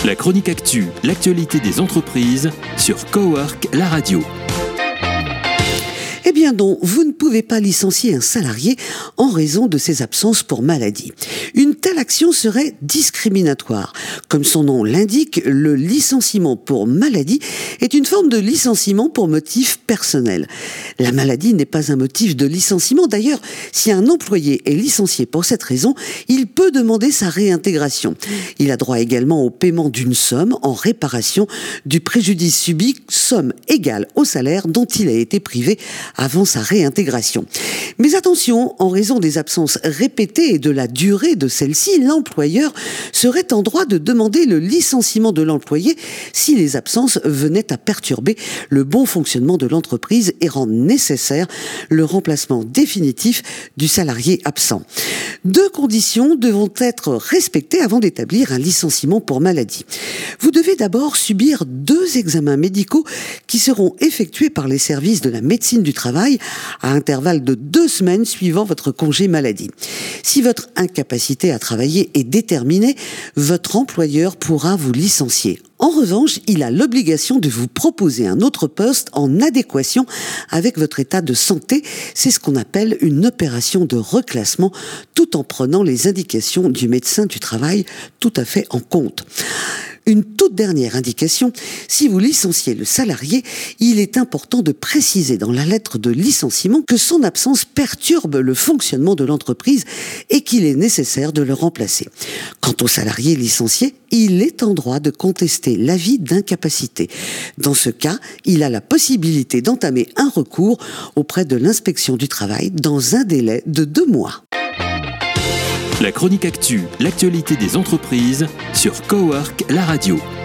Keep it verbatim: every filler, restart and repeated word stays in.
La chronique actu, l'actualité des entreprises sur Cowork, la radio. Eh bien non, vous ne pouvez pas licencier un salarié en raison de ses absences pour maladie. Une telle action serait discriminatoire. Comme son nom l'indique, le licenciement pour maladie est une forme de licenciement pour motif personnel. La maladie n'est pas un motif de licenciement. D'ailleurs, si un employé est licencié pour cette raison, il peut demander sa réintégration. Il a droit également au paiement d'une somme en réparation du préjudice subi, somme égale au salaire dont il a été privé avant sa réintégration. Mais attention, en raison des absences répétées et de la durée de celle-ci, l'employeur serait en droit de demander le licenciement de l'employé si les absences venaient à perturber le bon fonctionnement de l'entreprise et rendre nécessaire le remplacement définitif du salarié absent. Deux conditions devront être respectées avant d'établir un licenciement pour maladie. Vous devez d'abord subir deux examens médicaux qui seront effectués par les services de la médecine du travail à intervalles de deux semaines suivant votre congé maladie. Si votre incapacité à travailler est déterminée, votre employeur pourra vous licencier. En revanche, il a l'obligation de vous proposer un autre poste en adéquation avec votre état de santé. C'est ce qu'on appelle une opération de reclassement, tout en prenant les indications du médecin du travail tout à fait en compte. Une toute dernière indication, si vous licenciez le salarié, il est important de préciser dans la lettre de licenciement que son absence perturbe le fonctionnement de l'entreprise et qu'il est nécessaire de le remplacer. Quant au salarié licencié, il est en droit de contester l'avis d'incapacité. Dans ce cas, il a la possibilité d'entamer un recours auprès de l'inspection du travail dans un délai de deux mois. La chronique actu, l'actualité des entreprises sur Cowork, la radio.